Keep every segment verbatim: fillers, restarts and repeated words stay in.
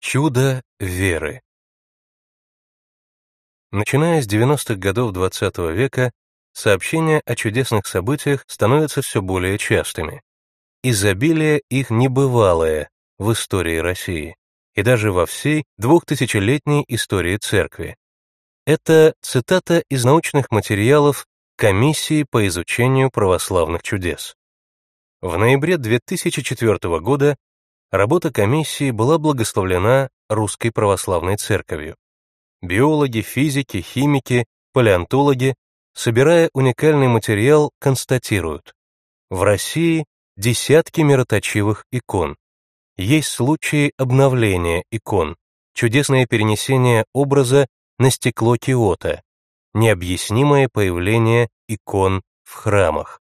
Чудо веры. Начиная с девяностых годов двадцатого века, сообщения о чудесных событиях становятся все более частыми. Изобилие их небывалое в истории России и даже во всей двухтысячелетней истории Церкви. Это цитата из научных материалов Комиссии по изучению православных чудес. В ноябре две тысячи четвёртого года работа комиссии была благословлена Русской Православной Церковью. Биологи, физики, химики, палеонтологи, собирая уникальный материал, констатируют: в России десятки мироточивых икон. Есть случаи обновления икон, чудесное перенесение образа на стекло киота, необъяснимое появление икон в храмах.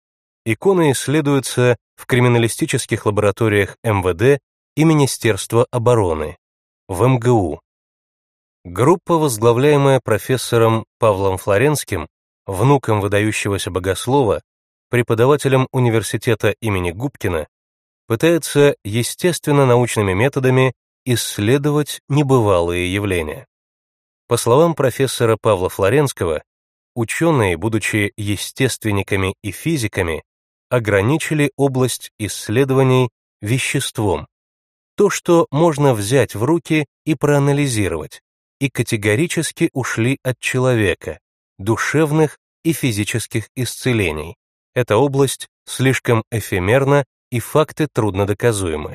Иконы исследуются в криминалистических лабораториях эм вэ дэ и Министерства обороны, в эм гэ у. Группа, возглавляемая профессором Павлом Флоренским, внуком выдающегося богослова, преподавателем университета имени Губкина, пытается естественно-научными методами исследовать небывалые явления. По словам профессора Павла Флоренского, ученые, будучи естественниками и физиками, ограничили область исследований веществом, то, что можно взять в руки и проанализировать, и категорически ушли от человека, душевных и физических исцелений. Эта область слишком эфемерна и факты труднодоказуемы.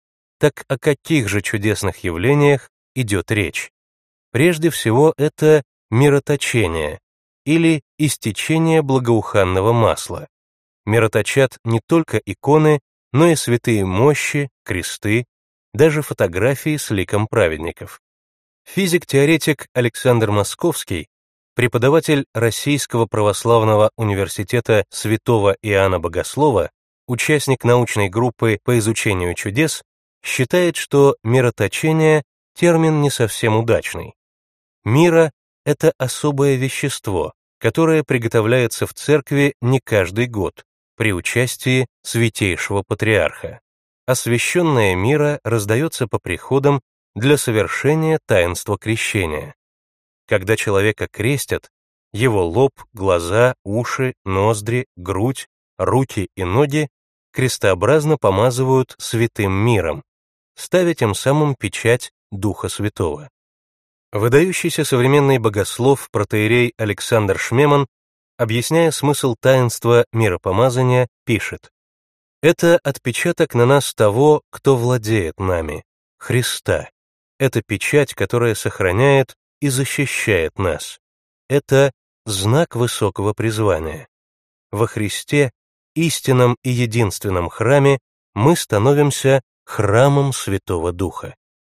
Так о каких же чудесных явлениях идет речь? Прежде всего, это мироточение или истечение благоуханного масла. Мироточат не только иконы, но и святые мощи, кресты, даже фотографии с ликом праведников. Физик-теоретик Александр Московский, преподаватель Российского православного университета святого Иоанна Богослова, участник научной группы по изучению чудес, считает, что мироточение — термин не совсем удачный. Мира — это особое вещество, которое приготовляется в церкви не каждый год, при участии святейшего патриарха. Освященное мира раздается по приходам для совершения таинства крещения. Когда человека крестят, его лоб, глаза, уши, ноздри, грудь, руки и ноги крестообразно помазывают святым миром, ставя тем самым печать Духа Святого. Выдающийся современный богослов протоиерей Александр Шмеман, объясняя смысл таинства миропомазания, пишет: «Это отпечаток на нас того, кто владеет нами, Христа. Это печать, которая сохраняет и защищает нас. Это знак высокого призвания. Во Христе, истинном и единственном храме, мы становимся храмом Святого Духа.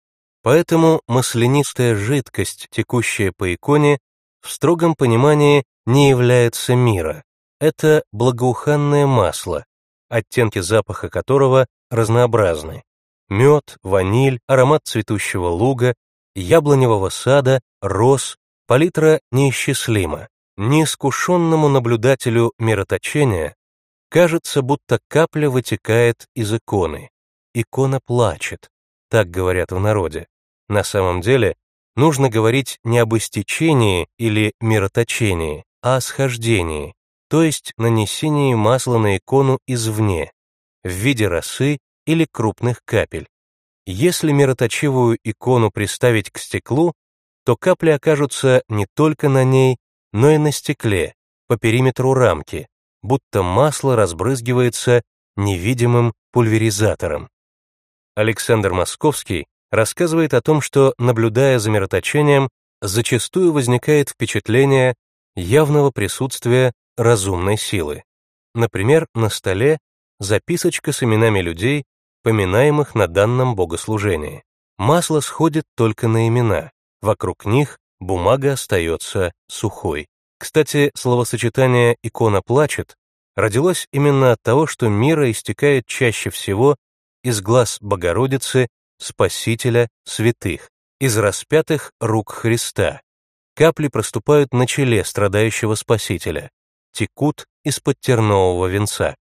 Поэтому маслянистая жидкость, текущая по иконе, в строгом понимании не является мира. Это благоуханное масло, оттенки запаха которого разнообразны. Мед, ваниль, аромат цветущего луга, яблоневого сада, роз, палитра неисчислима. Неискушенному наблюдателю мироточения кажется, будто капля вытекает из иконы. Икона плачет, так говорят в народе. На самом деле, нужно говорить не об истечении или мироточении, а о схождении, то есть нанесении масла на икону извне, в виде росы или крупных капель. Если мироточивую икону приставить к стеклу, то капли окажутся не только на ней, но и на стекле, по периметру рамки, будто масло разбрызгивается невидимым пульверизатором. Александр Московский рассказывает о том, что, наблюдая за мироточением, зачастую возникает впечатление явного присутствия разумной силы. Например, на столе записочка с именами людей, поминаемых на данном богослужении. Масло сходит только на имена, вокруг них бумага остается сухой. Кстати, словосочетание «икона плачет» родилось именно от того, что мира истекает чаще всего из глаз Богородицы, Спасителя, святых, из распятых рук Христа. Капли проступают на челе страдающего Спасителя, текут из-под тернового венца.